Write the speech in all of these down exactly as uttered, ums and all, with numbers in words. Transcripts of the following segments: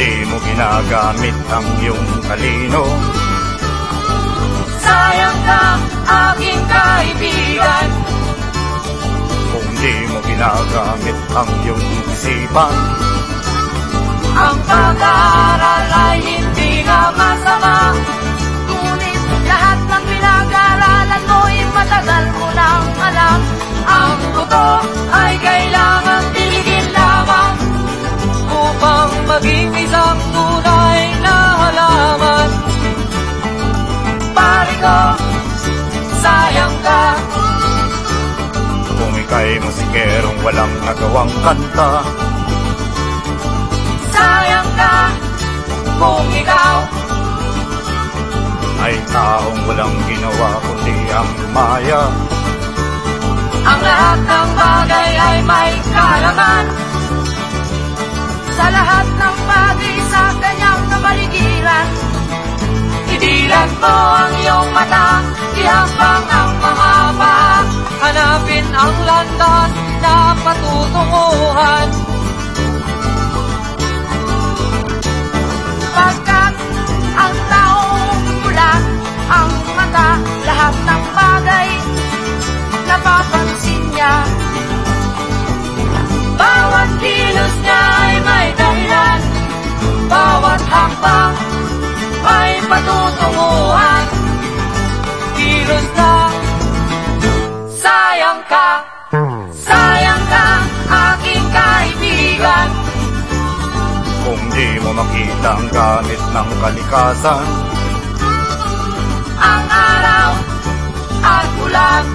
di mo ginagamit ang iyong talino. Sayang ka, aking kaibigan, Kung di mo ginagamit ang iyong isipan. ang pag-aaral ay hindi nga masama, ngunit lahat ng pinag-aaralan mo'y matagal mo nang alam. Ang buto ay kailangan tiligin lamang upang maging isang tunay na halaman. Pare ko, sayang ka, Kung ika'y musikerong walang nagawang kanta. sayang ka, kung ikaw Ay taong walang ginawa kundi ang lumaya. ang lahat ng bagay ay may kalaman. Sa lahat ng bagay sa kanyang kapaligiran, idilat mo ang iyong mata, ihambang ang mga paa, hanapin ang landas na patutunguhan. Pagkat ang taong mula ang mata, lahat ng bagay napapansin niya. Bawat kilos niya ay may dahilan, bawat hakbang may patutunguhan. Kilos na, sayang ka, sayang ka, aking kaibigan. Kung di mo makita ang gamit ng kalikasan. Ang araw at ulan,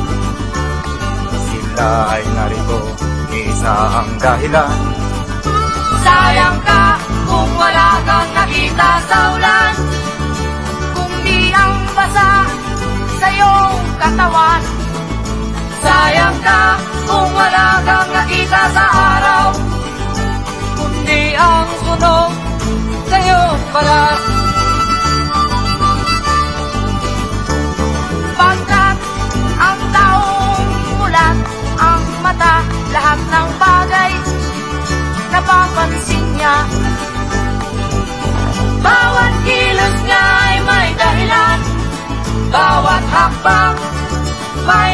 Sila ay narito, isa ang dahilan. sayang ka kung wala kang nakita sa ulan, kung di ang basa sa iyong katawan. Sayang ka kung wala kang nakita sa araw, kundi ang sunog sa iyong balat. Pagkat ang taong mulat ang mata, lahat ng bagay napapansin niya. Bawat kilos niya ay may dahilan, bawat hakbang may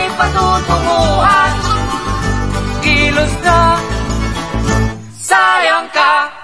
patutunguhan. Kilos na, sayang ka.